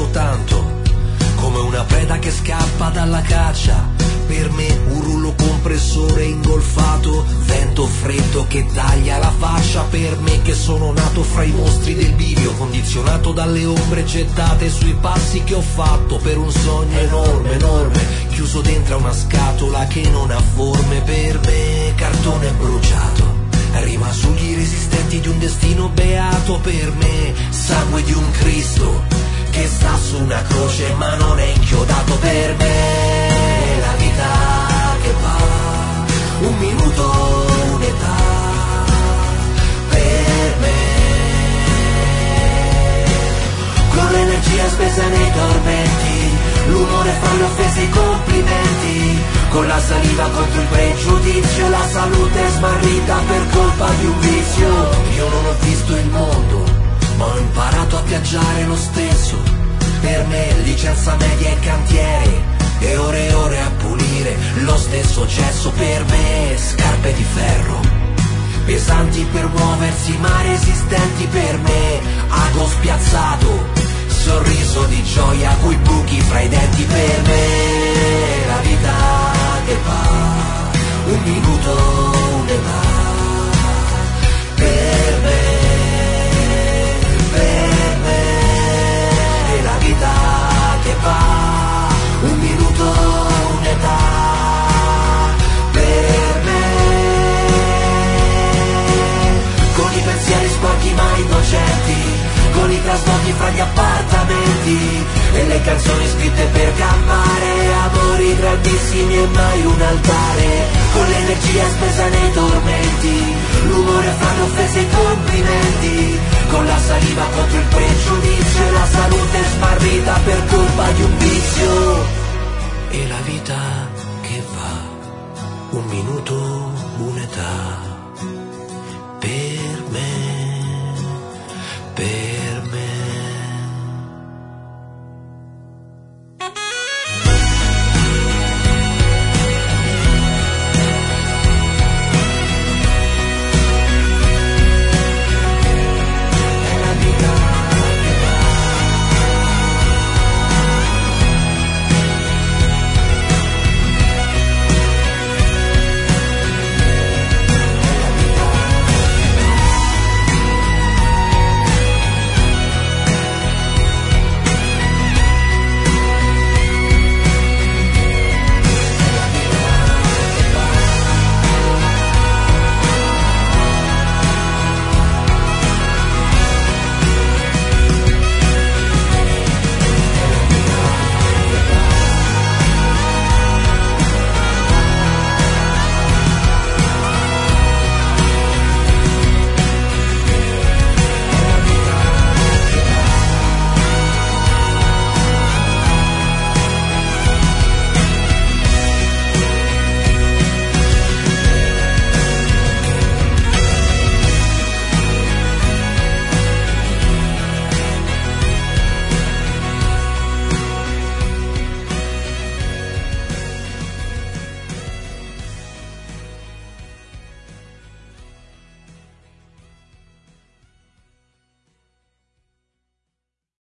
amo tanto, come una preda che scappa dalla caccia. Per me un rullo compressore ingolfato, vento freddo che taglia la faccia. Per me che sono nato fra i mostri del bivio, condizionato dalle ombre gettate sui passi che ho fatto per un sogno enorme, enorme, chiuso dentro a una scatola che non ha forme. Per me cartone bruciato, rima sugli resistenti di un destino beato. Per me sangue di un Cristo che sta su una croce ma non è inchiodato. Per me la vita che va, un minuto, un'età. Per me con l'energia spesa nei tormenti, l'umore fra le offese e i complimenti, con la saliva contro il pregiudizio, la salute smarrita per colpa di un vizio. Io non ho visto il mondo, ma ho imparato a viaggiare lo stesso. Per me licenza media e cantiere, e ore e ore a pulire lo stesso cesso. Per me scarpe di ferro, pesanti per muoversi ma resistenti. Per me ago spiazzato, sorriso di gioia coi buchi fra i denti. Per me la vita che va, un minuto, un'età. Per me la vita che va, un minuto, un'età. Per me con i pensieri sporchi ma innocenti, con i traslochi fra gli appartamenti e le canzoni scritte per campare, amori grandissimi e mai un altare, con l'energia spesa nei tormenti, l'umore fra le offese e i complimenti, con la saliva contro il pregiudizio e la salute smarrita per colpa di un vizio. E la vita